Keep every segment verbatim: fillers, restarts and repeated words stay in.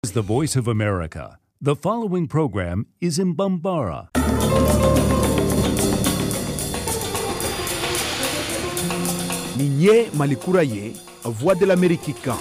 is the voice of America. The following program is in Bambara. Ninye Malikura ye, Voix de l'Amérique kan.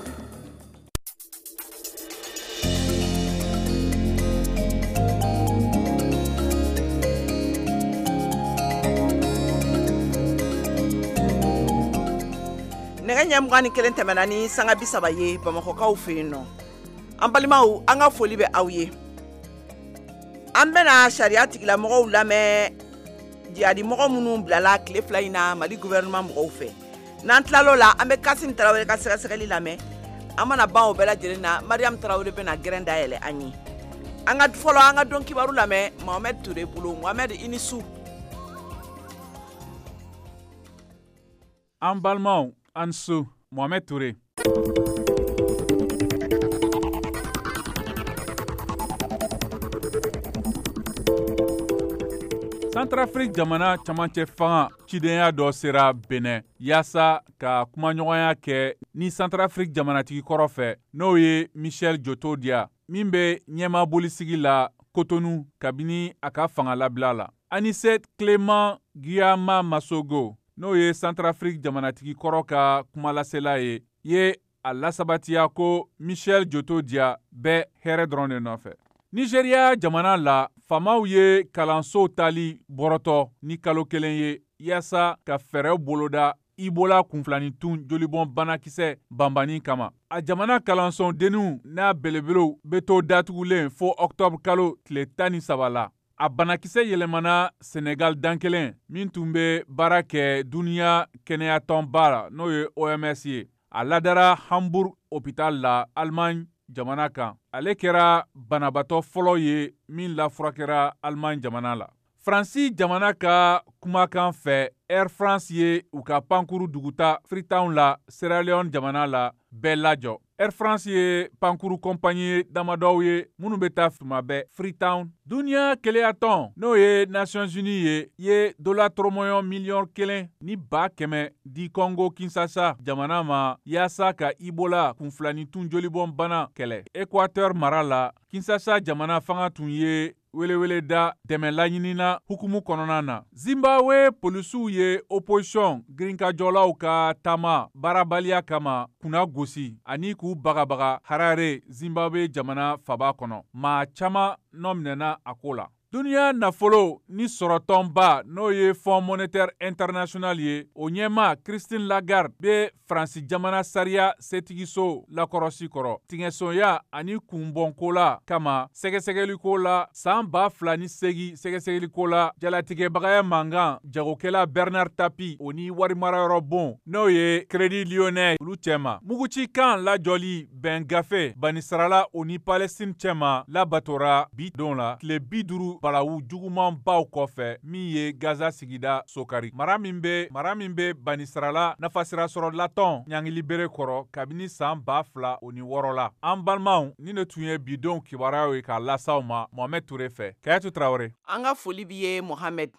Nega nyamgani kelen temenani sanga bisaba ye Bamakokaw fe no. An balimaw an ka foli bɛ aw ye. An bɛna sariya tigila mɔgɔw lamɛn jihadi mɔgɔ minnu bilala tile fila in na Mali gouvernement mɔgɔw fɛ. N'an tilalo la an bɛ Kasim Tarawele ka sɛgɛsɛgɛli lamɛn. An mana ban o bɛɛ lajɛlen na Mariam Tarawele bɛna gɛrɛn dayɛlɛ an ye. An ka fɔlɔ an ka dɔn kibaru lamɛn Mohamed Touré bolo. Mohamed i ni su. An balimaw an su Mohamed Touré. Centrafrique jamana camancɛ fanga cidenya dɔ sera Benin yaasa ka kumaɲɔgɔnya kɛ ni Centrafrique jamanatigi kɔrɔ fɛ n'o ye Michel Djoto Dia min bɛ ɲɛmaabolisigi la Cotonou kabini a ka fanga labila la. Anicet Clément Guillaume Massogo n'o ye Centrafrique jamanatigi kɔrɔ ka kumalasela ye ye a lasabatiya ko Michel Djoto Dia bɛ hɛrɛ dɔrɔn de nɔfɛ. Nigeria jamana la famaw ye kalanso tali bɔrɔtɔ ni kalo kelen ye yaasa ka fɛɛrɛw boloda Ibola kunfilanitun jolibɔn banakisɛ banbani kama. A jamana kalanso denniw n'a belebelew bɛ to datugulen fo octobre kalo tile tan ni saba la. A banakisɛ yɛlɛmana Senegal dan kelen min tun bɛ baara kɛ duniya kɛnɛyatɔnba la n'o ye O M S ye. A ladara Hamburg hôpital la Allemagne jamana kan. Ale kɛra banabatɔ fɔlɔ ye min lafurakɛra Allemagne jamana la. Fransi jamana ka kumakan fɛ Air France ye u ka pankuru duguta Freetown la Sierra Leone jamana la bɛɛ lajɔ. Air France ye pankuru kɔnpanyi damadɔw ye minnu bɛ taa tuma bɛɛ Freetown. Duniya keleyatɔn n'o ye Nations Unies ye ye dola tɔrɔmɔyɔn miliyɔn kelen ni ba kɛmɛ di Congo Kinshasa jamana ma yaasa ka Ibola kunfilanitun jolibɔn bana kɛlɛ. Équateur mara la Kinshasa jamana fanga tun ye welewele da dɛmɛ laɲinina hukumu kɔnɔna na. Zimbabwe polisiw ye opposition girinkajɔlaw ka taama baarabaliya kama kunna gosi ani k'u bagabaga Harare Zimbabwe jamana faba kɔnɔ. Maa caman nɔ minɛna a ko la. Duniya nafolo ni sɔrɔtɔnba n'o ye Fonds monétaire international ye o ɲɛma Christine Lagarde bɛ Faransi jamana sariya setigiso lakɔrɔsi kɔrɔ. Tiŋɛsonya ani kunbɔnko la kama sɛgɛsɛgɛliko la san ba fila ni segi sɛgɛsɛgɛliko la jalatigɛbagaya mankan jagokɛla Bernard Tapie o ni warimarayɔrɔ bon n'o ye Crédit Lyonnais olu cɛma. Muguci kan lajɔli bɛn gafe banisarala o ni Palestine cɛma labatora bi don la tile bi duuru balawu juguman baw kɔfɛ min ye Gaza sigida sokari. Mara min bɛ mara min bɛ banisarala nafasira sɔrɔ latɔn ɲangili bere kɔrɔ kabini san ba fila o ni wɔɔrɔ la. An balimaw ni ne tun ye bidon kibaruyaw ye k'a lasaw ma Mohamed Touré fɛ. Kayatu Tarawele. An ka foli b'i ye Mohamed.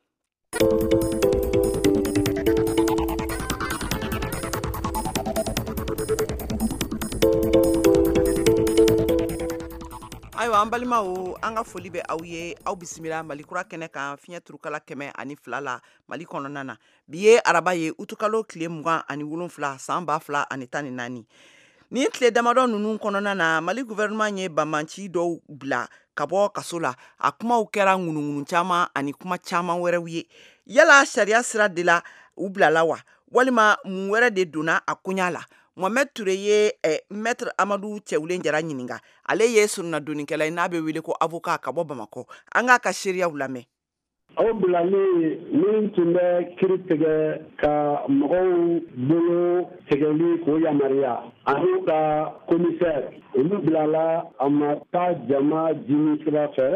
Ayiwa an balimaw an ka foli bɛ aw ye aw bisimila Malikura kɛnɛ kan fiɲɛ turukala kɛmɛ ani fila la Mali kɔnɔna na. Bi ye araba ye utukalo tile mugan ani wolonfila san ba fila ani tan ni naani. Ni tile damadɔ ninnu kɔnɔna na Mali gouvernement ye banbanci dɔw bila ka bɔ kaso la. A kumaw kɛra ŋunuŋunu caman ani kuma caman wɛrɛw ye. Yala sariya sira de la u bilala wa walima mun wɛrɛ de donna a koɲa la. Mohamed Touré ye eh, Maître Amadou Cɛwulen Jara ɲininka. Ale ye suruna donikɛla ye n'a bɛ wele ko avocat ka bɔ Bamakɔ. An k'a ka seereyaw lamɛn. Aw bilalen min tun bɛ kiri tigɛ ka mɔgɔw bolo tigɛli k'o yamaruya ani ka commissaire olu bilala a ma taa jama jimi sira fɛ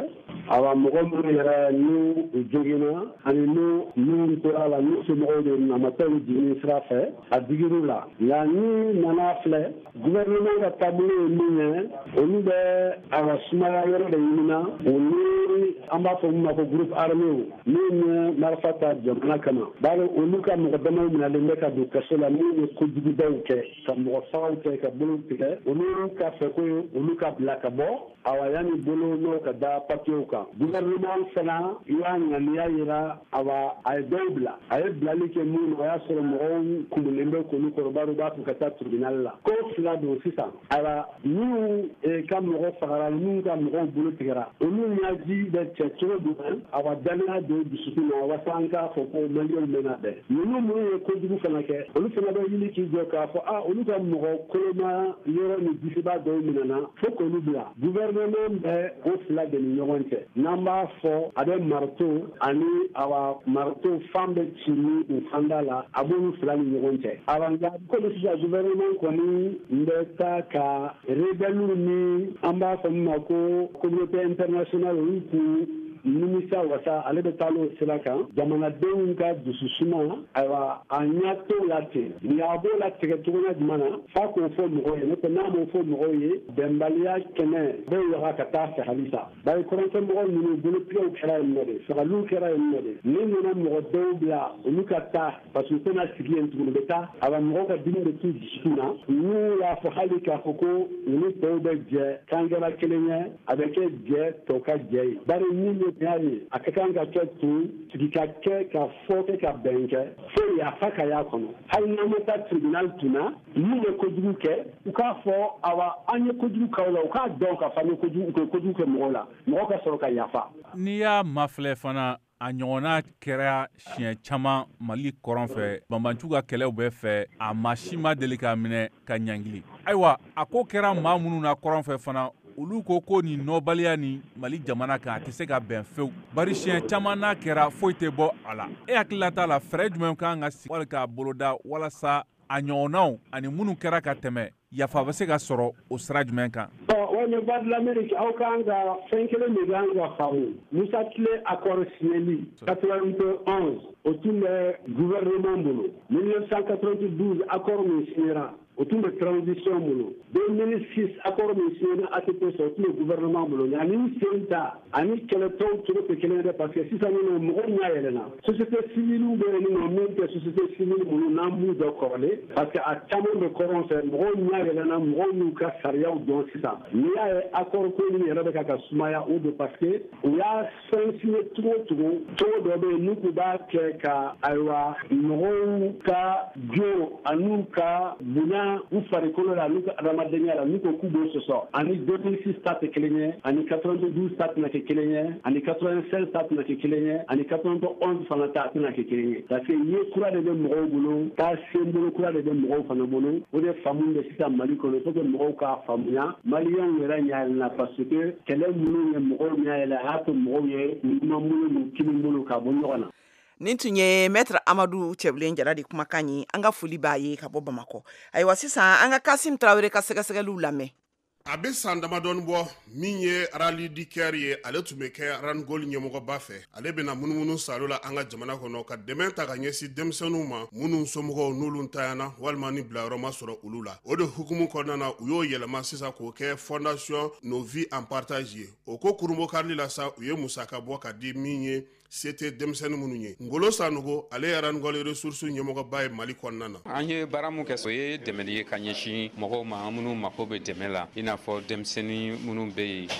awa mɔgɔ minnu yɛrɛ n'u joginna ani n'u n'u tora la n'u somɔgɔw de namatɔw jigin sira fɛ a digir'u la nka ni nana filɛ gouvernement ka taabolo ye min ye olu bɛ a ka sumaya yɔrɔ de ɲinina o ni an b'a fɔ min ma ko groupe armé min ye marifa ta jamana kama bari olu ka mɔgɔ damaw minɛlen bɛ ka don kaso la min ye kojugubaw kɛ ka mɔgɔ fagaw kɛ ka bolo tigɛ olu ka fɛ ko olu ka bila ka bɔ awa yanni bolo n'o ka da papiyew kan gouvernement fana i y'a ŋaniya yira awa a ye dɔw bila a ye bilali kɛ mun na o y'a sɔrɔ mɔgɔw kumulen bɛ k'olu kɔrɔbari b'a fɔ ka taa tribunal la ko fila don sisan ayiwa minnu ka mɔgɔ fagara minnu ka mɔgɔw bolo tigɛra olu ɲaji bɛ cɛ cogo jumɛn awa danaya don dusukun na walasa an k'a fɔ ko maliyɛnw bɛna bɛn ninnu minnu ye kojugu fana kɛ olu fana bɛ wuli k'i jɔ k'a fɔ a olu ka mɔgɔ koloma yɔrɔ ni disibaa dɔw minɛna fo k'olu bila gouvernement bɛ o fila de ni ɲɔgɔn cɛ n'an b'a fɔ a bɛ marteau ani awa marteau fan bɛ ci ni u fanda la a b'olu fila ni ɲɔgɔn cɛ awa nka komi sisan gouvernement kɔni n bɛ taa ka rebelles ni an b'a fɔ min ma ko communauté internationale olu k'u nimisa wasa ale bɛ taa n'o sira kan jamanadenw ka dususuma ayiwa a ɲɛ t'o la ten nka a b'o la tigɛ cogo na jumɛn na f'a k'o fɔ mɔgɔw ye n'o tɛ n'a m'o fɔ mɔgɔw ye bɛnbaliya kɛmɛ bɛɛ yaga ka taa fɛ halisa bari kɔrɔnfɛmɔgɔw ninnu bolotigɛw kɛra yen nɔ de fagaliw kɛra yen nɔ de ne nana mɔgɔ dɔw bila olu ka taa parce que u tɛna sigi yen tuguni u bɛ taa a ka mɔgɔw ka dimi bɛ t'u dusukun na n'u y'a fɔ hali k'a fɔ ko olu tɔw bɛ jɛ k'an kɛra kelen ye a bɛ kɛ jɛ tɔw ka jɛ ye bari min bɛ y'a ye a ka kan ka kɛ tun sigi ka kɛ ka fɔ kɛ ka bɛn kɛ fo yafa ka y'a kɔnɔ hali n'an ma taa tribunal tun na n'u ye kojugu kɛ u k'a fɔ awa an ye kojugu k'aw la u k'a dɔn ka fɔ an ye kojugu kojugu kɛ mɔgɔw la mɔgɔ ka sɔrɔ ka yafa. n'i y'a mafilɛ fana a ɲɔgɔnna kɛra siɲɛ caman mali kɔrɔn fɛ banbancu ka kɛlɛw bɛɛ fɛ a maa si ma deli k'a minɛ ka ɲangili ayiwa a ko kɛra maa minnu na kɔrɔn fɛ fana olu ko ko nin nɔbaliya ni mali jamana kan a tɛ se ka bɛn fewu bari siɲɛ caman n'a kɛra foyi tɛ bɔ a la e hakilila t'a la fɛɛrɛ jumɛn kan ka sigi wali k'a boloda walasa a ɲɔgɔnnaw ani minnu kɛra ka tɛmɛ yafa bɛ se ka sɔrɔ o sira jumɛn kan. o ni voix de l'Amérique aw kan ka fɛn kelen de kan ka faamu Musa Tile accord signeli quatre-vingt-onze o tun bɛ gouvernement bolo mille neuf cent quatre-vingt-douze accord min signera o tun bɛ transition bolo deux mille six accord min signera A T P o tun bɛ gouvernement bolo nka ni sen ta ani kɛlɛtɔw cogo tɛ kelen ye dɛ parce que sisan nɔ mɔgɔw ɲɛ yɛlɛnna société civile bɛ yen nɔ min tɛ société civile bolo n'an b'u dɔ kɔrɔlen parce que a caman bɛ kɔrɔn fɛ mɔgɔw ɲɛ yɛlɛnna mɔgɔw n'u ka sariyaw dɔn sisan n'i y'a ye accord ko min yɛrɛ bɛ ka ka sumaya o don parce que u y'a fɛn signé cogo o cogo cogo dɔ bɛ yen n'u kun b'a kɛ ka ayiwa mɔgɔw ka jo an'u ka bonya u farikolo la n'u ka adamadenya la n'u ko k'u b'o sɔsɔ ani deux mille six ta tɛ kelen ye ani quatre-vingt-douze ta tɛna kɛ kelen ye ani quatre-vingt-seize ta tɛna kɛ kelen ye ani quatre-vingt-onze fana ta tɛna kɛ kelen ye parce que ye kura de bɛ mɔgɔw bolo taa sen bolo kura de bɛ mɔgɔw fana bolo o de faamu bɛ sisan Mali kɔnɔ faut que mɔgɔw k'a faamuya maliyɛnw yɛrɛ ɲayɛlɛnna parce que kɛlɛ minnu ye mɔgɔw ɲayɛlɛ a y'a to mɔgɔw ye ɲuman bolo ni kini bolo ka bɔ ɲɔgɔn na. nin tun ye maître Amadu Cɛbilen Jara de kumakan ye an ka foli b'a ye ka bɔ Bamakɔ ayiwa sisan an ka Kasim Tarawele ka sɛgɛsɛgɛliw lamɛn. a bɛ san damadɔni bɔ min ye rallye kɛri ye ale tun bɛ kɛ rangoli ɲɛmɔgɔba fɛ ale bɛna munumunu salo la an ka jamana kɔnɔ ka dɛmɛ ta ka ɲɛsin denmisɛnninw ma minnu somɔgɔw n'olu ntanyana walima ni bilayɔrɔ ma sɔrɔ olu la o de hukumu kɔnɔna na u y'o yɛlɛma sisan k'o kɛ fondation Nos Vies en Partage ye o ko kurunbɔ karili la sa u ye musaka bɔ ka di min ye se tɛ denmisɛnnin minnu ye Ngolo Sanogo ale ye rangoli ressources ɲɛmɔgɔba ye Mali kɔnɔna na. an ye baara mun kɛ o ye dɛmɛli ye ka ɲɛsin mɔgɔw ma minnu mako bɛ dɛmɛ la i n'a fɔ denmisɛnnin minnu bɛ yen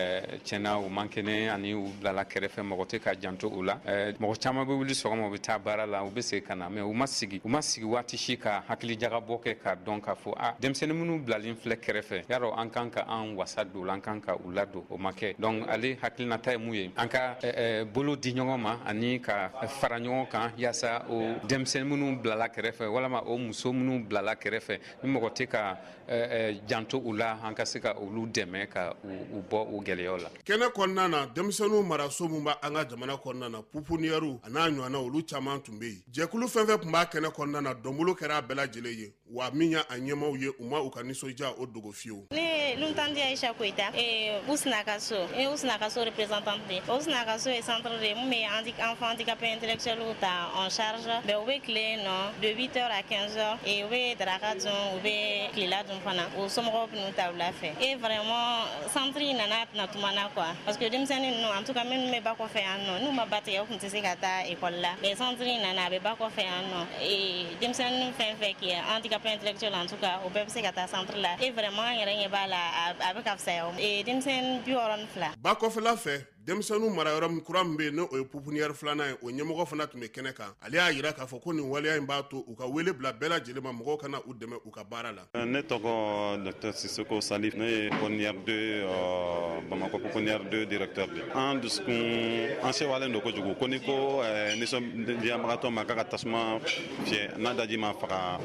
tiɲɛna u man kɛnɛ ani u bilala kɛrɛfɛ mɔgɔ tɛ ka janto u la mɔgɔ caman bɛ wuli sɔgɔma u bɛ taa baara la u bɛ segin ka na mɛ u ma sigi u ma sigi waati si ka hakilijagabɔ kɛ k'a dɔn k'a fɔ a denmisɛnnin minnu bilalen filɛ kɛrɛfɛ yarɔ an kan ka an wasa don la an kan ka u ladon o ma kɛ donc ale hakilinata ye mun ye an ka bolo di ɲɔgɔn ma ani ka fara ɲɔgɔn kan yaasa o denmisɛnnin minnu bilala kɛrɛfɛ walama o muso minnu bilala kɛrɛfɛ ni mɔgɔ tɛ ka janto u la an ka se ka olu dɛmɛ ka u bɔ o gɛlɛyaw la. Kɛnɛ kɔnɔna na denmisɛnninw maraso mun b'a an ka jamana kɔnɔna na pupuniɛriw a n'a ɲɔgɔnna olu caman tun bɛ yen. Jɛkulu fɛn fɛn tun b'a kɛnɛ kɔnɔna na dɔnbolo kɛra a bɛɛ lajɛlen ye wa min y'a ɲɛmaaw ye u ma u ka nisɔndiya o dogo fiyewu. Ne Luntandi Aïcha Koita et Ousnakaso et Ousnakaso représentante de Ousnakaso est centre de mun bɛ enfants handicapés intellectuels ta en charge mais u bɛ tile non de huit heures à quinze heures et u bɛ daraka dun u bɛ tilela dun fana o somɔgɔw bɛ n'u ta wula fɛ et vraiment centre in nana tɛna tuma na quoi parce que denmisɛnnin ninnu en tout cas minnu bɛ ba kɔfɛ yan nɔ n'u ma ba tigɛ u tun tɛ se ka taa école la mais centre in nana a bɛ ba kɔfɛ yan nɔ et denmisɛnnin fɛn fɛn qui est handicapé intellectuel en tout cas o bɛɛ bɛ se ka taa centre la et vraiment an yɛrɛ ɲɛ b'a la a bɛ ka fisaya et denmisɛnnin bi wɔɔrɔ ni fila. Ba kɔfɛla fɛ denmisɛnninw marayɔrɔ min kura min bɛ yen n'o ye pupuniɛri filanan ye o ɲɛmɔgɔ fana tun bɛ kɛnɛ kan ale y'a jira k'a fɔ ko nin waleya in b'a to u ka wele bila bɛɛ lajɛlen ma mɔgɔw kana u dɛmɛ u ka baara la. Ne tɔgɔ docteur Sisoko Salif ne ye pupuniɛri deux Bamakɔ pupuniɛri deux directeur de an dusukun an sewalen don kojugu ko ni ko nisɔndiyabagatɔ ma k'a ka tasuma fiyɛ n'a daji ma faga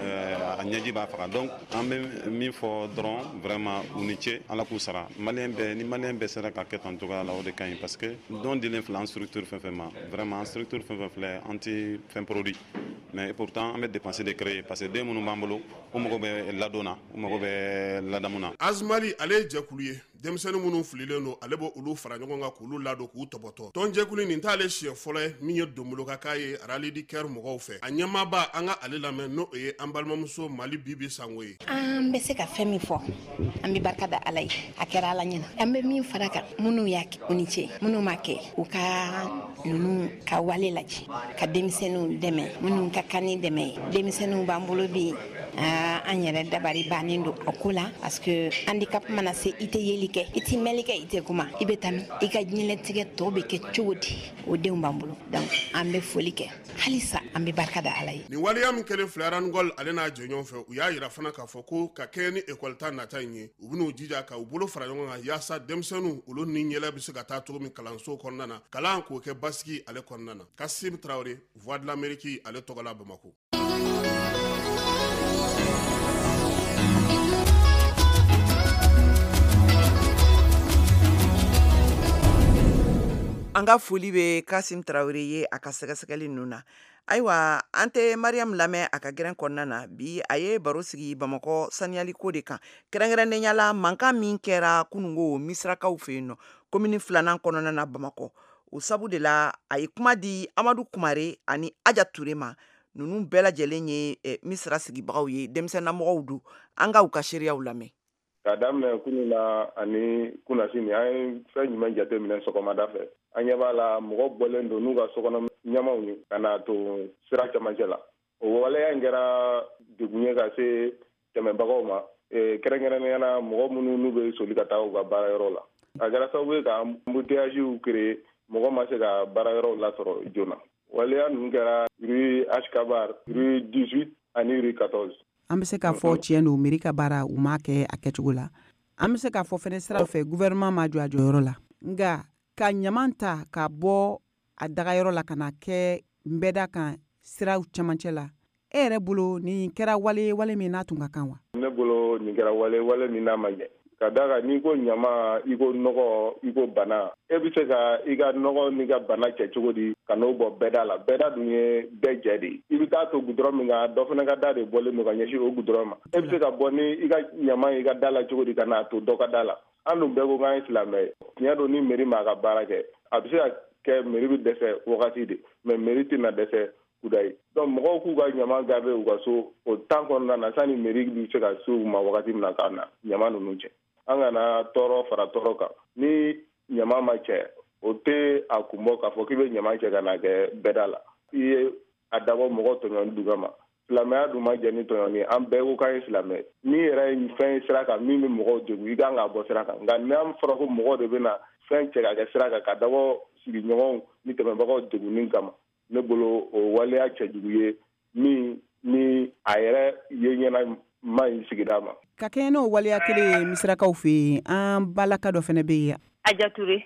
a ɲɛji b'a faga donc an bɛ min fɔ dɔrɔn vraiment u ni ce ala k'u sara maliyɛn bɛɛ ni maliyɛn bɛɛ sera ka kɛ tan cogoya la o de ka ɲi parce que don dilen filɛ an structure fɛn fɛn ma vraiment an structure fɛn fɛn filɛ an tɛ fɛn produit mais pourtant an bɛ dépenser de créer parce que den minnu b'an bolo u mago bɛ ladon na u mago bɛ ladamu na. Azumali ale ye jɛkulu ye denmisɛnnin minnu fililen don ale b'o olu fara ɲɔgɔn kan k'olu ladon k'u tɔbɔtɔ tɔn jɛkulu nin t'ale siɲɛ fɔlɔ ye min ye donbolo ka k'a ye rallye kɛr mɔgɔw fɛ a ɲɛmaaba an ka ale lamɛn n'o ye an balimamuso Mali Bibi Sango ye. An bɛ se ka fɛn min fɔ an bɛ barika da Ala ye a kɛra Ala ɲɛna an bɛ min fara kan minnu y'a kɛ u ni ce minnu ma kɛ u ka ninnu ka wale lajɛ ka denmisɛnninw dɛmɛ minnu ka kan ni dɛmɛ ye denmisɛnninw b'an bolo bi an yɛrɛ dabari bannen don o ko la parce que handicap mana se i tɛ yeli kɛ i tɛ mɛli kɛ i tɛ kuma i bɛ taa min i ka diɲɛlatigɛ tɔ bɛ kɛ cogo di o denw b'an bolo donc an bɛ foli kɛ halisa an bɛ barika da Ala ye. Nin waleya min kɛlen filɛ Arangol ale n'a jɛɲɔgɔn fɛ u y'a jira fana k'a fɔ ko ka kɛɲɛ ni école ta nata in ye u bɛn'u jija ka u bolo fara ɲɔgɔn kan yaasa denmisɛnninw olu ni ɲɛla bɛ se ka taa cogo min kalanso kɔnɔna na kalan k'o kɛ basigi ale kɔnɔna na. Kasim Traoré Voix de l'Amérique ale tɔgɔ la Bamako. An ka foli bɛ Kasim Traoré ye a ka sɛgɛsɛgɛli ninnu na. Ayiwa an tɛ Mariam lamɛn a ka gɛrɛn kɔnɔna na bi a ye baro sigi Bamakɔ saniyali ko de kan kɛrɛnkɛrɛnnenya la mankan min kɛra kunungo misirakaw fɛ yen nɔ komini filanan kɔnɔna na Bamakɔ o sabu de la a ye kuma di Amadu Kumare ani Aja Ture ma ninnu bɛɛ lajɛlen ye misira sigibagaw ye denmisɛnnamɔgɔw do an ka u ka seereyaw lamɛn. Ka daminɛ kunun na ani kunasini an ye fɛn jumɛn jate minɛ sɔgɔmada fɛ an ɲɛ b'a la mɔgɔ bɔlen don n'u ka sokɔnɔ ɲamaw ye ka na to sira cɛmancɛ la o waleya in kɛra degun ye ka se tɛmɛbagaw ma kɛrɛnkɛrɛnnenya na mɔgɔ minnu n'u bɛ soli ka taa u ka baarayɔrɔ la a kɛra sababu ye ka embouteillage créer mɔgɔ ma se ka baarayɔrɔw lasɔrɔ joona waleya ninnu kɛra rue Ashkabar rue dix-huit ani rue quatorze. An bɛ se k'a fɔ tiɲɛ don mairie ka baara u m'a kɛ a kɛcogo la an bɛ se k'a fɔ fɛnɛ sira fɛ gouvernement ma jɔ a jɔyɔrɔ la nka ka ɲaman ta ka bɔ a dagayɔrɔ la ka na kɛ nbɛda kan siraw cɛmancɛ la e yɛrɛ bolo nin kɛra wale wale min n'a tun ka kan wa? Ne bolo nin kɛra wale wale min n'a ma ɲɛ ka da kan n'i ko ɲama i ko nɔgɔ i ko bana e bɛ se ka i ka nɔgɔ n'i ka bana cɛ cogo di ka n'o bɔ bɛɛda la bɛɛda dun ye bɛɛ jɛ de ye i bɛ taa to gudɔrɔn min kan dɔ fana ka da de bɔlen don ka ɲɛsin o gudɔrɔn ma e bɛ se ka bɔ ni i ka ɲama i ka da la cogo di ka n'a to dɔ ka da la an dun bɛɛ ko k'an ye silamɛ ye tiɲɛ don ni mairie ma ka baara kɛ a bɛ se ka kɛ mairie bɛ dɛsɛ wagati de mais mairie tɛna dɛsɛ kuda ye donc mɔgɔw k'u ka ɲama garder u ka so o temps kɔnɔna na sanni mairie bɛ se ka se u ma wagati min na ka na ɲama ninnu cɛ an kana tɔɔrɔ fara tɔɔrɔ kan ni ɲama ma cɛ o tɛ a kun bɔ k'a fɔ k'i bɛ ɲama cɛ ka na kɛ bɛɛda la i ye a dabɔ mɔgɔ tɔɲɔni duga ma silamɛya dun ma jɛ ni tɔɲɔni an bɛɛ ko k'an ye silamɛ min yɛrɛ ye fɛn ye sira kan min bɛ mɔgɔw degun i kan k'a bɔ sira kan nka n'an fɔra ko mɔgɔ de bɛ na fɛn cɛ ka kɛ sira kan ka dabɔ sigiɲɔgɔnw ni tɛmɛbagaw degunni kama ne bolo o waleya cɛjugu ye min ni a yɛrɛ ye ɲɛna ma ɲi sigida ma. Ka kɛɲɛ n'o waleya kelen ye misirakaw fɛ yen an balaka dɔ fana bɛ yen. Aja Ture.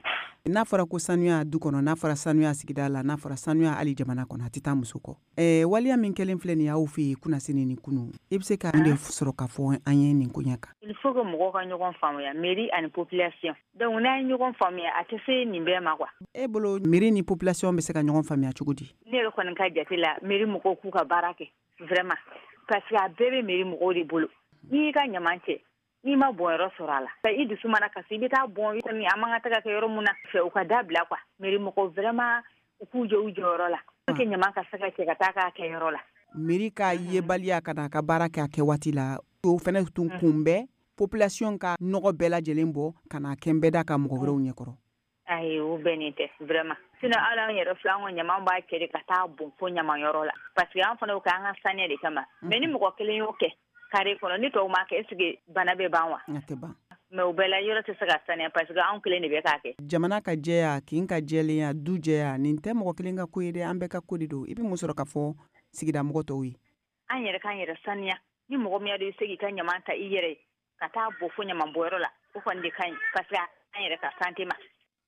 n'a fɔra ko sanuya du kɔnɔ n'a fɔra sanuya sigida la n'a fɔra sanuya hali jamana kɔnɔ a tɛ taa muso kɔ eh, waliya min kɛlen filɛ nin y'aw fɛ yen kunnasini ni kunu i bɛ se ka mun de sɔrɔ k'a fɔ an ye nin ko ɲɛ kan. Il faut que mɔgɔw ka ɲɔgɔn faamuya mairie ani population donc n'a ye ɲɔgɔn faamuya a tɛ se nin bɛɛ ma quoi. e bolo mairie ni population bɛ se ka ɲɔgɔn faamuya cogo di. ne yɛrɛ kɔni ka jate la mairie mɔgɔw k'u ka baara kɛ vraiment parce que a bɛɛ bɛ mairie mɔgɔw de bolo n'i y'i ka ɲaman cɛ n'i ma bɔn yɔrɔ sɔrɔ a la i dusu mana kasi i bɛ taa bɔn kɔni a man ka taga kɛ yɔrɔ mun na fɛ u ka dabila quoi mairie mɔgɔw vraiment u k'u jɔ u jɔyɔrɔ la pour que ɲaman ka se ka cɛ ka taa k'a kɛ yɔrɔ la. mairie ka yebaliya ka n'a ka baara kɛ a kɛ waati la o fana tun kunbɛn population ka nɔgɔ bɛɛ lajɛlen bɔ ka n'a kɛ n bɛɛ da ka mɔgɔ wɛrɛw ɲɛkɔrɔ. ayi o bɛnnen tɛ vraiment sinon ala an yɛrɛ filɛ an ka ɲaman b'a cɛ de ka taa bɔn fo ɲaman yɔrɔ la parce que an fana y'o kɛ an ka saniya de kama mais ni mɔgɔ kelen y'o kɛ kare kɔnɔ ni tɔw m'a kɛ est ce que bana bɛ ban wa. a tɛ ban. mais o bɛɛ la yɔrɔ tɛ se ka saniya parce que an kelen de bɛ k'a kɛ. jamana ka jɛya kin ka jɛlenya du jɛya nin tɛ mɔgɔ kelen ka ko ye dɛ an bɛɛ ka ko de don i bɛ mun sɔrɔ ka fɔ sigida mɔgɔ tɔw ye. an yɛrɛ k'an yɛrɛ saniya ni mɔgɔ min y'a dɔn i se k'i ka ɲaman ta i yɛrɛ ye ka taa bɔ fo ɲaman bɔyɔrɔ la o kɔni de ka ɲi parce que an yɛrɛ ka santé ma.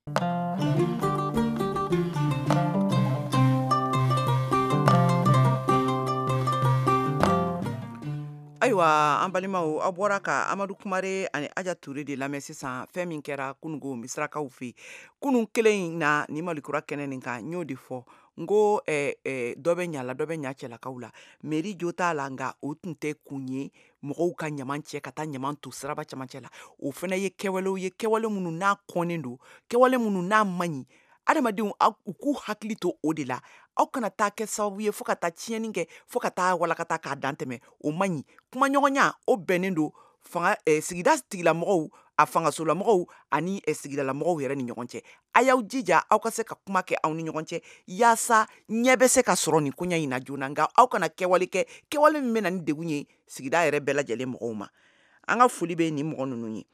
ayiwa an balimaw aw bɔra ka amadu kumare ani aja ture de lamɛn sisan fɛn min kɛra kunungo misirakaw fɛ kunun kelen in na ni malikura kɛnɛ nin kan n y'o de fɔ n ko eh, eh, dɔ bɛ ɲa la dɔ bɛ ɲa cɛlakaw la mairie jo t'a la nka o tun tɛ kun ye mɔgɔw ka ɲaman cɛ ka taa ɲaman to siraba camancɛ la o fana ye kɛwalew ye kɛwale minnu n'a kɔnnen don kɛwale minnu n'a man ɲi adamadenw u k'u hakili to o de la aw kana taa kɛ sababu ye fo ka taa tiɲɛni kɛ fo ka taa walakata k'a dan tɛmɛ o man ɲi kumaɲɔgɔnya o bɛnnen don fanga eh, sigida tigilamɔgɔw a fangasolamɔgɔw ani eh, sigidalamɔgɔw yɛrɛ ni ɲɔgɔn cɛ a y'aw jija aw ka se ka kuma kɛ aw ni ɲɔgɔn cɛ yaasa ɲɛ bɛ se ka sɔrɔ nin koɲa in na joona nka aw kana kɛwale kɛ kɛwale min bɛ na ni degun ye sigida yɛrɛ bɛɛ lajɛlen mɔgɔw ma an ka foli bɛ nin mɔgɔ ninnu ye.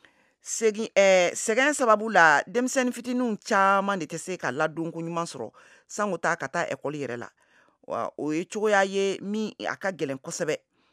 Segin eh, sɛgɛn sababu la denmisɛnnin fitininw caman de tɛ se ka ladonko ɲuman sɔrɔ sanko taa ka taa ekɔli yɛrɛ la wa o ye cogoya ye min a ka gɛlɛn kosɛbɛ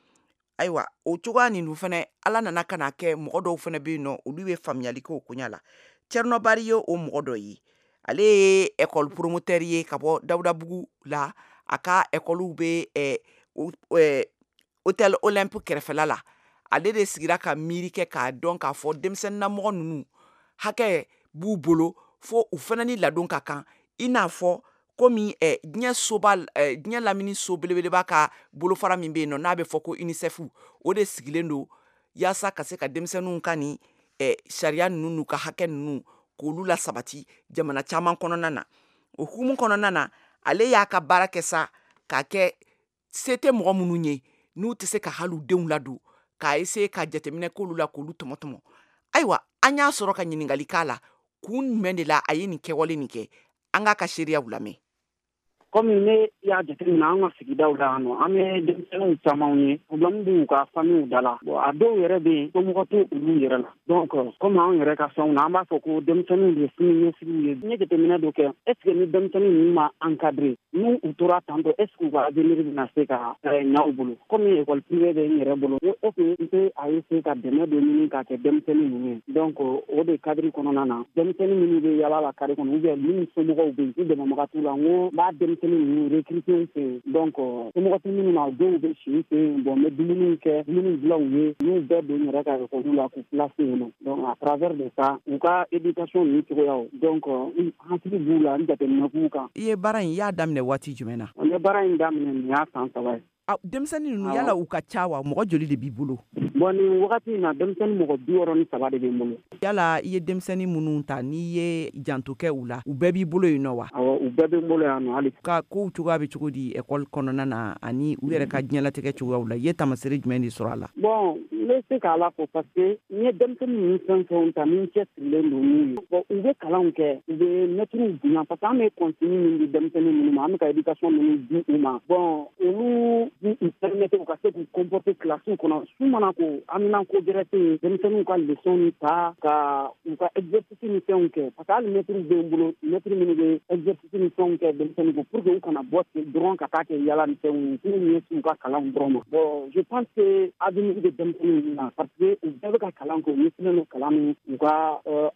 ayiwa o cogoya nin dun fɛnɛ ala nana ka na kɛ mɔgɔ dɔw fɛnɛ bɛ yen nɔ olu bɛ faamuyali kɛ o koɲa la Cɛrnɔbari ye o mɔgɔ dɔ ye ale ye ekɔli promoteur ye ka bɔ Dawudabugu la a ka ekɔliw bɛ eh, eh, hôtel Olympe kɛrɛfɛla la ale de sigira ka miiri kɛ k'a dɔn k'a fɔ denmisɛnninamɔgɔ ninnu hakɛ b'u bolo fo u fana ni ladon ka kan i n'a fɔ komi eh, diɲɛ soba eh, diɲɛ lamini so belebeleba ka bolofara min bɛ yen nɔ n'a bɛ fɔ ko UNICEF o de sigilen don yaasa ka se ka denmisɛnninw ka ni eh, sariya ninnu n'u ka hakɛ ninnu k'olu la sabati jamana caman kɔnɔna na o hukumu kɔnɔna na ale y'a ka baara kɛ sa k'a kɛ se tɛ mɔgɔ minnu ye n'u tɛ se ka hali u denw ladon k'a ese ka jateminɛ k'olu la k'olu tɔmɔtɔmɔ ayiwa an y'a sɔrɔ ka ɲiningali k'a la kun jumɛn de la a ye nin kɛwale nin kɛ an k'a ka seereyaw lamɛn. Komi ne y'a jateminɛ an ka sigidaw la yan nɔ an bɛ denmisɛnninw camanw ye problème b'u ka famille da la bon a dɔw yɛrɛ bɛ yen somɔgɔ tɛ olu yɛrɛ la donc comme an yɛrɛ ka fɛnw na an b'a fɔ ko denmisɛnninw de ye sini ɲɛsigiw ye n ye jateminɛ dɔ kɛ est ce que ni denmisɛnnin ninnu ma encadré n'u u tora tantɔ est ce que u ka avenir bɛna se ka ɲa u bolo komi école privée bɛ n yɛrɛ bolo est ce que n tɛ a essayer ka dɛmɛ dɔ ɲini k'a kɛ denmisɛnnin ninnu ye donc o de cadre kɔnɔna na denmisɛnnin minnu bɛ yala la carré kɔnɔ ou bien minnu somɔgɔw bɛ yen ni dɛmɛbaga t'u la n ko n b'a denmisɛnnin ninnu recruter fɛ yen donc somɔgɔ tɛ minnu na dɔw bɛ si fɛ yen bon n bɛ dumuni kɛ dumuni bila u ye n'u bɛɛ don n yɛrɛ ka école la k'u placer yen nɔ donc à travers de ça u ka éducation ninnu cogoyaw donc n hakili b'u la n jateminɛ b'u kan. I ye baara in i y'a daminɛ waati jumɛn na? n ye baara in daminɛ nin y'a san saba ye. denmisɛnnin ninnu yala u ka ca wa mɔgɔ joli de b'i bolo? bon nin wagati in na denmisɛnnin mɔgɔ bi wɔɔrɔ ni saba de bɛ n bolo. yala i ye denmisɛnnin minnu ta n'i ye janto kɛ u la u bɛɛ b'i bolo yen nɔ wa? awɔ u bɛɛ bɛ n bolo yan nɔ hali. ka kow cogoya bɛ cogo di ekɔli kɔnɔna na ani u yɛrɛ ka diɲɛlatigɛ cogoyaw la i ye taamasere jumɛn de sɔrɔ a la? bon n bɛ se k'a la fɔ parce que n ye denmisɛnnin ninnu fɛn fɛnw ta min cɛ sirilen don n'u ye bon u bɛ kalanw kɛ u bɛ mɛtiriw bonya parce que an bɛ consigne min di denmisɛnnin ninnu ma an bɛ ka éducation minnu di u ma bon olu b'u permettre u ka se k'u comporter classe kɔnɔ su mana ko an bɛna ko gɛrɛ tɛ yen denmisɛnninw ka leçon ni ta ka u ka exercice ni fɛnw kɛ parce que hali mɛtiriw bɛ n bolo mɛtiri minnu bɛ exercice ni fɛnw kɛ denmisɛnnin ko pour que u kana bɔ ten dɔrɔn ka taa kɛ yala ni fɛnw k'u ɲɛsin u ka kalanw dɔrɔn ma bon je pense que avenir bɛ denmisɛnnin ninnu na parce que u bɛɛ bɛ ka kalan kɛ u ɲɛsinnen don kalan min u ka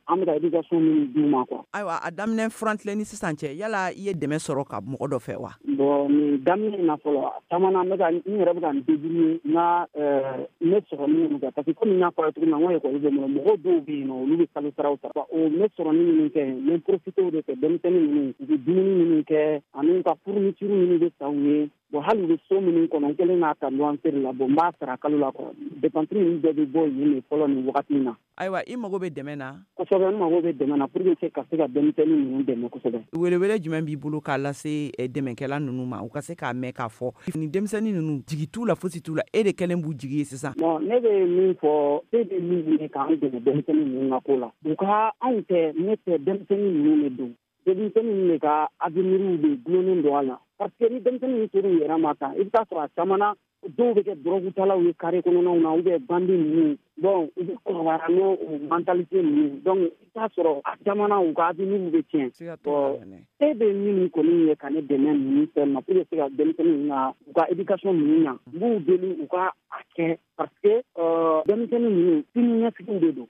an bɛ ka éducation min d'u ma quoi. Ayiwa a daminɛ furantilɛ ni sisan cɛ yala i ye dɛmɛ sɔrɔ ka mɔgɔ dɔ fɛ wa? Bon nin daminɛ na fɔlɔ caman na n bɛ ka n yɛrɛ bɛ ka n débrouiller n ka ne sɔrɔni minnu kɛ parce que comme n y'a fɔ aw ye cogo min na n ko école bɛ n bolo mɔgɔw dɔw bɛ yen nɔ olu bɛ kalo saraw sara o ne sɔrɔni minnu kɛ n bɛ profiter o de fɛ denmisɛnnin ninnu u bɛ dumuni minnu kɛ ani ka fourniture minnu bɛ san u ye bon hali u bɛ so minnu kɔnɔ n kɛlen k'a ta luwanse de la bon n b'a sara kalo la kɔrɔ dépense ninnu bɛɛ bɛ bɔ yen de fɔlɔ nin wagati in na. Ayiwa i mago bɛ dɛmɛ na? Kosɛbɛ n mago bɛ dɛmɛ na pour que ka se ka denmisɛnnin ninnu dɛmɛ kosɛbɛ. Welewele jumɛn b'i bolo k'a lase dɛmɛkɛla ninnu ma u ka se k'a mɛn k'a fɔ ni denmisɛnnin ninnu jigi t'u la fosi t'u la e de kɛlen b'u jigi ye sisan? Bon ne bɛ min fɔ e bɛ min ɲini k'an dɛmɛ denmisɛnnin ninnu ka ko la u ka anw tɛ ne tɛ denmisɛnnin ninnu de don denmisɛnnin ninnu de ka avenir de gulonnen don a la parce que ni denmisɛnnin ninnu tor'u yɛrɛ ma tan i bɛ taa sɔrɔ a caman na dɔw bɛ kɛ dorogutalaw ye carré kɔnɔnaw na ou bien bandi ninnu donc u bɛ kɔrɔbaya n'o mentalité ninnu donc i bɛ taa sɔrɔ a caman na u ka avenir bɛ tiɲɛ bon e bɛ min kɔni ye ka ne dɛmɛ ninnu fɛn ma pour que se ka denmisɛnnin ninnu u ka éducation ninnu ɲa n b'u deli u ka a kɛ parce que denmisɛnnin ninnu sini ɲɛsigiw de don.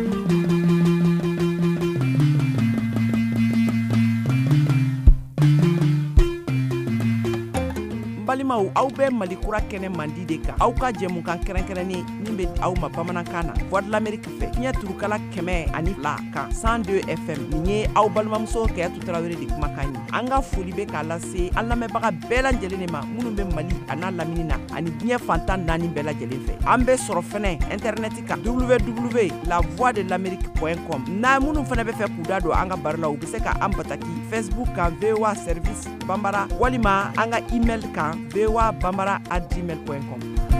Balimaw aw bɛ Mali kura kɛnɛ mandi de kan aw ka jɛmukan kɛrɛnkɛrɛnnen min bɛ aw ma bamanankan na Voix de l'Amérique fɛ fiɲɛ turukala kɛmɛ ani fila kan cent deux F M nin ye aw balimamuso Kɛyatu Tarawele de kumakan ye an ka foli bɛ k'a lase an lamɛnbaga bɛɛ lajɛlen de ma minnu bɛ Mali a n'a lamini na ani diɲɛ fantan naani bɛɛ lajɛlen fɛ an bɛ sɔrɔ fɛnɛ internet kan w w w point la voix de l'amérique point com n'a minnu fɛnɛ bɛ fɛ k'u da don an ka baro la u bɛ se ka an bataki Facebook kan V O A service Bambara walima an ka email kan v o a bambara at gmail point com.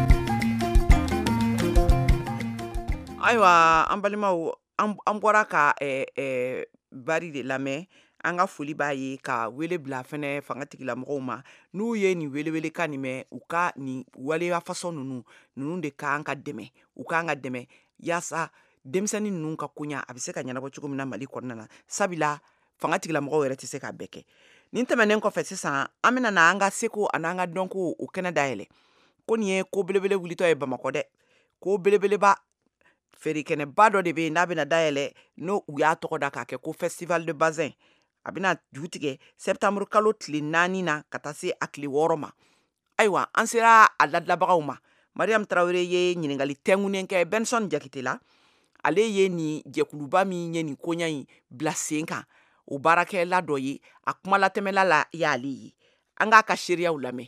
Ayiwa an balimaw an bɔra ka eh, eh, bari de lamɛn an ka foli b'a ye ka wele bila fɛnɛ fanga tigilamɔgɔw ma n'u ye nin welewele ka nin mɛn u ka nin waleya fasɔn ninnu ninnu de k'an ka dɛmɛ u k'an ka dɛmɛ yaasa denmisɛnnin ninnu ka koɲa a bɛ se ka ɲɛnabɔ cogo min na Mali kɔnɔna na sabula fanga tigilamɔgɔw yɛrɛ tɛ se k'a bɛɛ kɛ. Nin tɛmɛnen kɔfɛ sisan an bɛna na an ka seko ani an ka dɔnko o kɛnɛ dayɛlɛ ko nin ye ko belebele wulitɔ ye Bamakɔ dɛ ko belebeleba feerekɛnɛba dɔ de bɛ yen n'a bɛna dayɛlɛ n'o u y'a tɔgɔ da k'a kɛ ko festival de bazin a bɛna ju tigɛ septembre kalo tile naani na ka taa se a tile wɔɔrɔ ma ayiwa an sera a ladilabagaw ma Mariam Tarawele ye ɲininkali tɛngunen kɛ Benson Jakite la ale ye nin jɛkuluba min ye nin koɲa in bila sen kan o baarakɛla dɔ ye a kumalatɛmɛla la y'ale ye an k'a ka seereyaw lamɛn.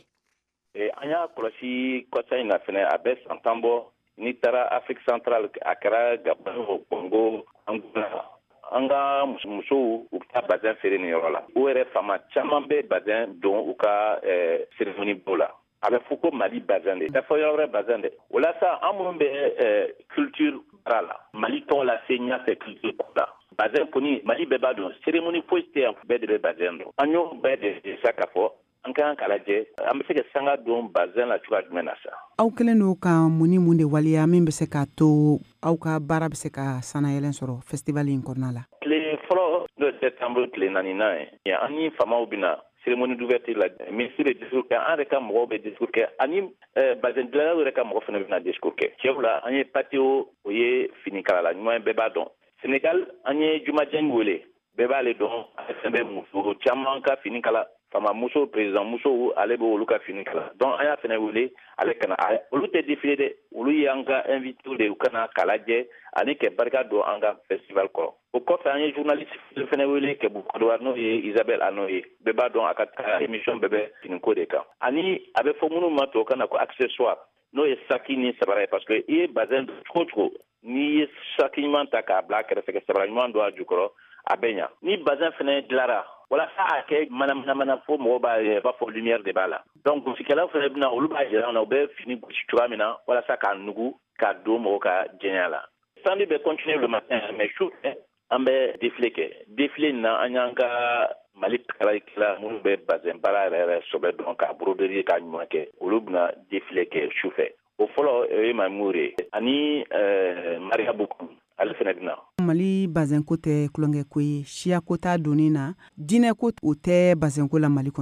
An y'a kɔlɔsi kɔsa in na fɛnɛ a bɛ san tan bɔ n'i taara Afrique centrale a kɛra Gabon Congo Angola an ka musow u bɛ taa bazin feere nin yɔrɔ la o yɛrɛ faama caman bɛ bazin don u ka cérémonie b'o la a bɛ fɔ ko Mali bazin de tɛ fɔ yɔrɔ wɛrɛ bazin dɛ o la sa an minnu bɛ culture baara la Mali tɔgɔ la se ɲɛfɛ culture la bazin kɔni Mali bɛɛ b'a dɔn cérémonie foyi tɛ yan bɛɛ de bɛ bazin dɔn an y'o bɛɛ de sa k'a fɔ an ka kan k'a lajɛ an bɛ se ka sanga don bazin la cogoya jumɛn na sa. Aw kɛlen don ka mun ni mun de waleya min bɛ se k'a to aw ka baara bɛ se ka sanayɛlɛn sɔrɔ festival in kɔnɔna la. Tile fɔlɔ n'o ye septembre tile naaninan ye an ni faamaw bɛ na cérémonie d'ouverture la ministre bɛ discours kɛ an yɛrɛ ka mɔgɔw bɛ discours kɛ ani bazin dilannaw yɛrɛ ka mɔgɔ fana bɛ na discours kɛ cɛw la an ye patio o ye finikalala ɲuman bɛɛ b'a dɔn Sénégal an ye Jumajɛn wele bɛɛ b'ale dɔn ale fɛnɛ bɛ muso caman ka fini kala fama muso président muso ale bɛ olu ka fini kala donc an y'a fɛnɛ wele ale kana olu tɛ défilé dɛ olu ye an ka invité de u kana k'a lajɛ ani kɛ barika don an ka festival kɔrɔ o kɔfɛ an ye journaliste fɛnɛ wele kɛ Bukadouar n'o ye Isabelle Ano ye bɛɛ b'a dɔn a ka émission bɛɛ bɛ finiko de kan ani a bɛ fɔ minnu ma tubabukan na ko accessoire n'o ye saki ni sabara ye parce que i ye bazin don cogo cogo n'i ye saki ɲuman ta k'a bila kɛrɛfɛ ka sabara ɲuman don a jukɔrɔ a bɛ ɲa ni bazin fɛnɛ dilara walasa a kɛ manamana fo mɔgɔw b'a b'a fɔ lumière de b'a la donc gosikɛlaw fɛnɛ bɛna olu b'a jira an na u bɛ fini gosi cogoya min na walasa k'a nugu k'a don mɔgɔw ka jɛnya la samedi bɛ continuer le matin mais su fɛ an bɛ défilé kɛ défilé in na an y'an ka Mali kalalikɛla minnu bɛ bazin baara yɛrɛ yɛrɛ sɔbɛ dɔn k'a broderie k'a ɲuman kɛ olu bɛna défilé kɛ su fɛ o fɔlɔ o ye Mamure ani Maria Bukum ale fɛnɛ bɛna. Mali bazin ko tɛ kulonkɛ ko ye siya ko t'a donni na diinɛ ko o tɛ bazin ko la Mali kɔnɔ.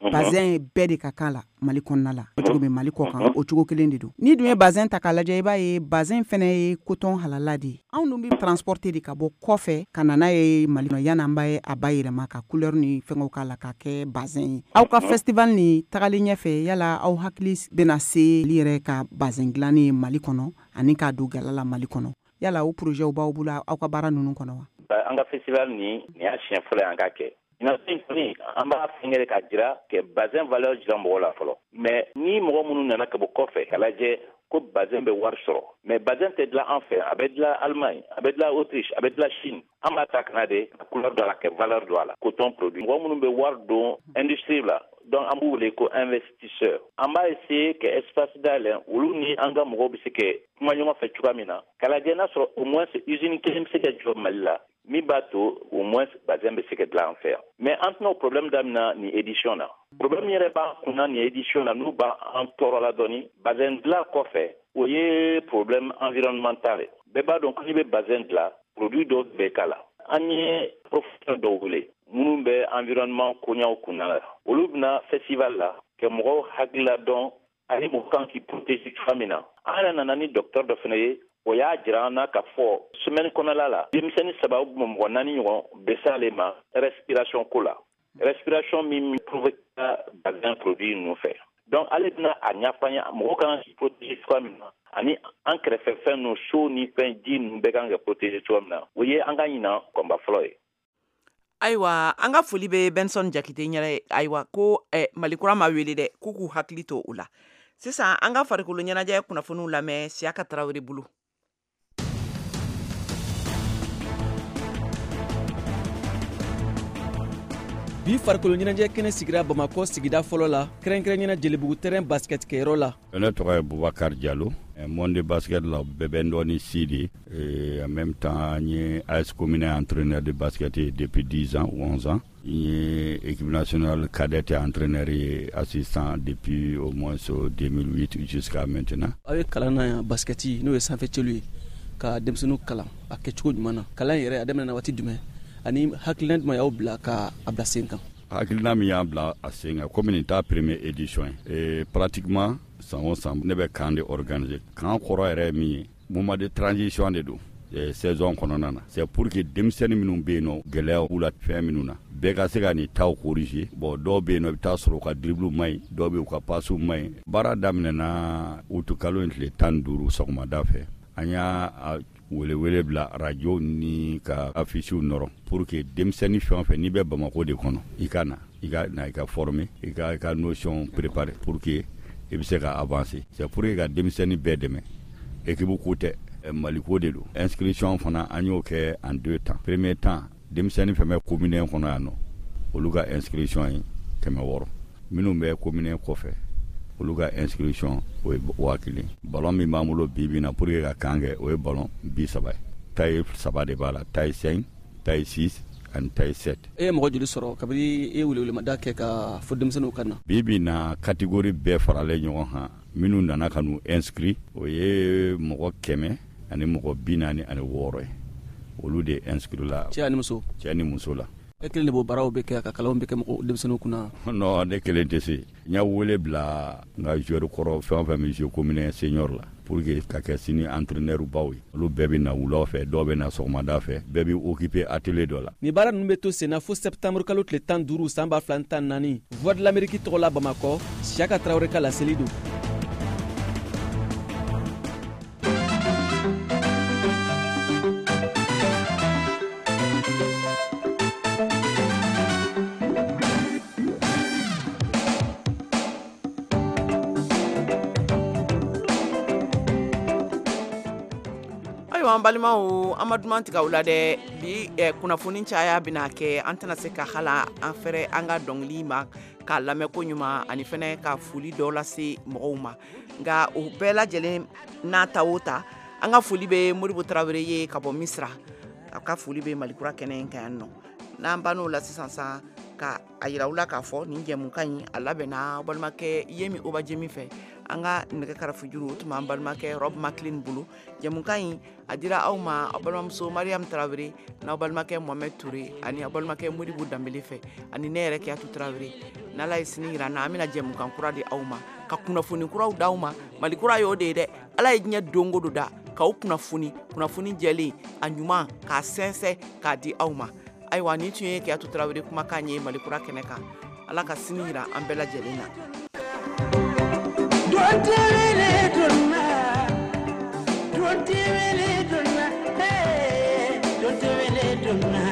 bazin bɛɛ de ka kan la Mali kɔnɔna la o cogo bɛ Mali kɔ kan o cogo kelen de don ni dun ye bazin ta k'a lajɛ i b'a ye bazin fɛnɛ ye coton halala de anw dun bɛ transporter de ka bɔ kɔfɛ ka na n'a ye Mali kɔnɔ yan'an b'a a ba yɛlɛma ka couleur ni fɛngɛw k'a la ka kɛ bazin ye aw ka festival ni tagalen ɲɛfɛ yala aw hakili bɛna se li yɛrɛ ka bazin dilanni Mali kɔnɔ ani k'a don gala la Mali kɔnɔ yala o projet u b'aw bolo aw ka baara ninnu kɔnɔ wa an ka festival ni ni y'a siɲɛ fɔlɔ an ka kɛ ina sen kɔni an b'a fɛngɛ ka jira kɛ bazin valeur jira mɔgɔ la fɔlɔ mais ni mɔgɔ minnu nana ka bɔ kɔfɛ ka lajɛ ko bazin bɛ wari sɔrɔ mais bazin tɛ dilan an fɛ a bɛ dilan Allemagne a bɛ dilan Autriche a bɛ dilan Chine an b'a ta kana de ka couleur dɔ la kɛ valeur dɔ la coton produit mɔgɔ minnu bɛ wari don industrie la donc an b'u wele ko investisseur an b'a essayer ka espace dayɛlɛ olu ni an ka mɔgɔw bɛ se ka kuma ɲɔgɔn fɛ cogoya min na ka lajɛ n'a sɔrɔ au moins usine kelen bɛ se ka jɔ Mali la min b'a to au moins bazin bɛ se ka dilan an fɛ yan mais an tɛna o problème damina ni édition na problème yɛrɛ b'an kunna ni édition na n'u b'an tɔɔrɔ la dɔɔni bazin dilan kɔfɛ o ye problème environnemental bɛɛ b'a dɔn ko n'i bɛ bazin dilan produit dɔw bɛ k'a la an ye professeur dɔw wele minnu bɛ environnement koɲaw kunna la olu bɛna festival la ka mɔgɔw hakilila dɔn ani mɔgɔ kan k'i protéger cogoya min na an yɛrɛ nana ni docteur dɔ fana ye o y'a jira an na k'a fɔ semaine kɔnɔla la denmisɛnnin saba mɔgɔ naani ɲɔgɔn bɛ se ale ma respiration ko la respiration min provoque bazin produit ninnu fɛ donc ale bɛna a ɲɛfɔ an ye mɔgɔ kan k'i protéger cogoya min na ani an kɛrɛfɛ fɛn ninnu so ni fɛn ji ninnu bɛɛ kan ka protéger cogoya min na o ye an ka ɲina kɔnba fɔlɔ ye ayiwa an ka foli bɛ Benson Jakite ɲɛrɛ ayiwa ko eh, Malikura ma wele dɛ k'u k'u hakili to o la sisan an ka farikolo ɲɛnajɛ kunnafoniw lamɛn Siyaka Tarawele bolo bi farikolo ɲɛnajɛ kɛnɛ sigira Bamakɔ sigida fɔlɔ la kɛrɛnkɛrɛn ɲɛna Jelibugu terrain basket kɛyɔrɔ la ne tɔgɔ ye Boubacar Diallo monde basket la bɛɛ bɛ n dɔn ni Sidi et en même temps n ye A S Communain entraîneur de basket depuis dix ans ou onze ans n ye équipe nationale cadette entraîneur et assistant depuis au moins deux mille huit jusqu'à maintenant. aw ye kalan na yan basketi n'o ye sanfɛ celu ye ka denmisɛnninw kalan a kɛcogo ɲuman na kalan yɛrɛ a daminɛna waati jumɛn ani hakilina jumɛn y'aw bila ka a bila sen kan hakilina min y'an bila a sen kan komi nin t'a première édition ye pratiquement san o san ne bɛ kan de organiser kan kɔrɔ yɛrɛ ye min ye moment de transition de don saison kɔnɔna na c'est pour que denmisɛnnin minnu bɛ yen nɔ gɛlɛya b'u la fɛn minnu na bɛɛ ka se ka nin taw corriger bon dɔw bɛ yen nɔ i bɛ taa sɔrɔ u ka dribble ma ɲi dɔw bɛ yen u ka passe ma ɲi baara daminɛna utu kalo in tile tan ni duuru sɔgɔmada fɛ an y'a welewele bila radio ni ka affichew nɔrɔ pour que denmisɛnnin fɛn o fɛn n'i bɛ Bamako de kɔnɔ i ka na i ka na i ka former i ka i ka notion préparer pour que i bɛ se ka avancer c'est pour que ka denmisɛnnin bɛɛ dɛmɛ équipe ko tɛ Maliko de don inscription fana an y'o kɛ en deux temps premier temps denmisɛnnin fɛn bɛ commune kɔnɔ yan nɔ olu ka inscription ye kɛmɛ wɔɔrɔ minnu bɛ commune kɔfɛ olu ka inscription o ye waa kelen ballon min b'an bolo bi bi na pour que ka kan kɛ o ye ballon bi saba ye taille saba de b'a la taille cinq taille six ani taille sept. e ye mɔgɔ joli sɔrɔ kabini e welewelemada kɛ ka fɔ denmisɛnninw ka na bi bi na catégorie bɛɛ faralen ɲɔgɔn kan minnu nana ka n'u inscrit o ye mɔgɔ kɛmɛ ani mɔgɔ bi naani ani wɔɔrɔ ye olu de inscrit la cɛ ani muso cɛ ni muso la e kelen de b'o baaraw bɛ kɛ ka kalanw bɛ kɛ mɔgɔ denmisɛnninw kunna non ne kelen tɛ se n y'a wele bila n ka joueur kɔrɔ fɛn o fɛn bɛ jouer commune senior la pour que ka kɛ sini entraîneur baw ye olu bɛɛ bɛ na wulaw fɛ dɔw bɛ na sɔgɔmada fɛ bɛɛ bɛ occuper atelier dɔ la nin baara ninnu bɛ to sen na fo septembre kalo tile tan ni duuru san ba fila tan ni naani voix de l'Amérique tɔgɔ la Bamakɔ Siyaka Tarawele ka laseli don. an balimaw an ma duman tigɛ u la dɛ bi eh, kunnafoni caya bɛna kɛ an tɛna se ka hala an fɛrɛ an ka dɔnkili ma k'a lamɛn ko ɲuman ani fɛnɛ ka foli dɔ lase mɔgɔw ma nka o bɛɛ lajɛlen n'a ta o ta an ka foli bɛ Modibo Tarawele ye ka bɔ Misira a ka foli bɛ Malikura kɛnɛ in kan yan nɔ n'an ban'o la sisan sa ka a yira u la k'a fɔ nin jɛmukan in a labɛnna balimakɛ Yemi Obajemi fɛ an ka nɛgɛ karafu juru o tun b'an balimakɛ Rob Maclean bolo jɛmukan in a dira aw ma aw balimamuso Mariam Tarawele n'aw balimakɛ Mohamed Toure ani aw balimakɛ Modibo Dambele fɛ ani ne yɛrɛ Kiyatu Tarawele n'ala ye sini yira na an bɛna jɛmukan kura di aw ma ka kunnafoni kuraw d'aw ma mali kura y'o de ye dɛ ala ye diɲɛ dongo do da k'aw kunnafoni kunnafoni jɛlen a ɲuman k'a sɛnsɛn k'a di aw ma ayiwa nin tun ye Keyatu Tarawele kumakan ye mali kura kɛnɛ kan ala ka sini yira an bɛɛ lajɛlen na. Don't